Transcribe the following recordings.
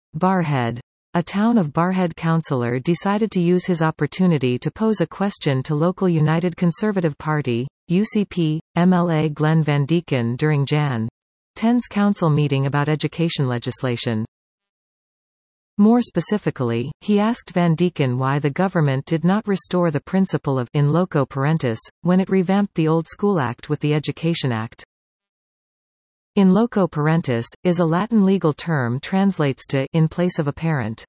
Barrhead. A town of Barrhead councillor decided to use his opportunity to pose a question to local United Conservative Party, UCP, MLA Glenn Van Deeken during Jan. 10's council meeting about education legislation. More specifically, he asked Van Deeken why the government did not restore the principle of in loco parentis, when it revamped the Old School Act with the Education Act. In loco parentis, is a Latin legal term translates to in place of a parent.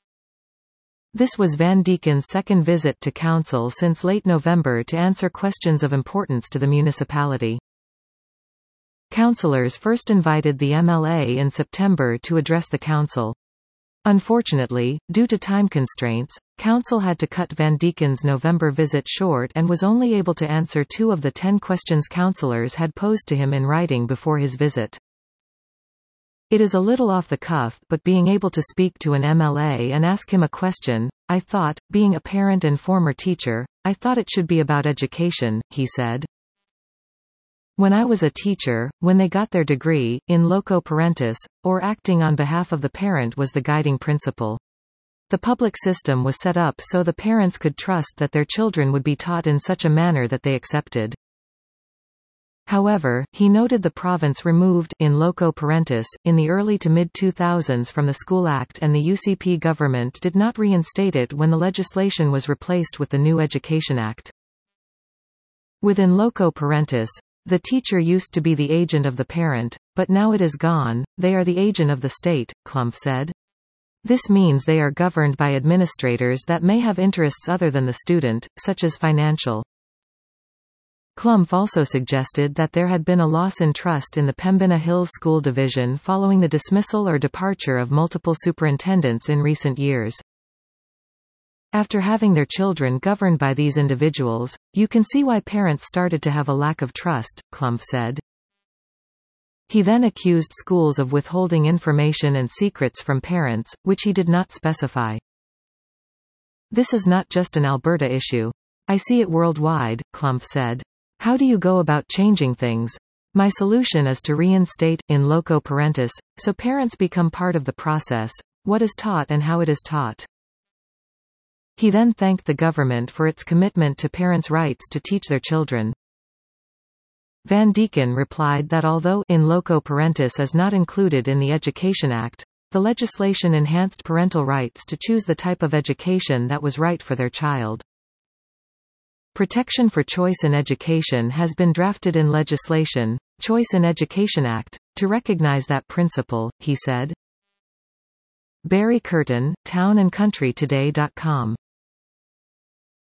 This was Van Deeken's second visit to council since late November to answer questions of importance to the municipality. Councillors first invited the MLA in September to address the council. Unfortunately, due to time constraints, council had to cut Van Deeken's November visit short and was only able to answer 2 of the 10 questions councillors had posed to him in writing before his visit. It is a little off the cuff, but being able to speak to an MLA and ask him a question, I thought, being a parent and former teacher, I thought it should be about education, he said. When I was a teacher, when they got their degree, in loco parentis, or acting on behalf of the parent was the guiding principle. The public system was set up so the parents could trust that their children would be taught in such a manner that they accepted. However, he noted the province removed in loco parentis in the early to mid-2000s from the School Act and the UCP government did not reinstate it when the legislation was replaced with the new Education Act. Within loco parentis, the teacher used to be the agent of the parent, but now it is gone, they are the agent of the state, Klumpf said. This means they are governed by administrators that may have interests other than the student, such as financial. Klumpf also suggested that there had been a loss in trust in the Pembina Hills School Division following the dismissal or departure of multiple superintendents in recent years. After having their children governed by these individuals, you can see why parents started to have a lack of trust, Klumpf said. He then accused schools of withholding information and secrets from parents, which he did not specify. This is not just an Alberta issue. I see it worldwide, Klumpf said. How do you go about changing things? My solution is to reinstate, in loco parentis, so parents become part of the process, what is taught and how it is taught. He then thanked the government for its commitment to parents' rights to teach their children. Van Deeken replied that although in loco parentis is not included in the Education Act, the legislation enhanced parental rights to choose the type of education that was right for their child. Protection for choice in education has been drafted in legislation, Choice in Education Act, to recognize that principle, he said. Barry Curtin, townandcountrytoday.com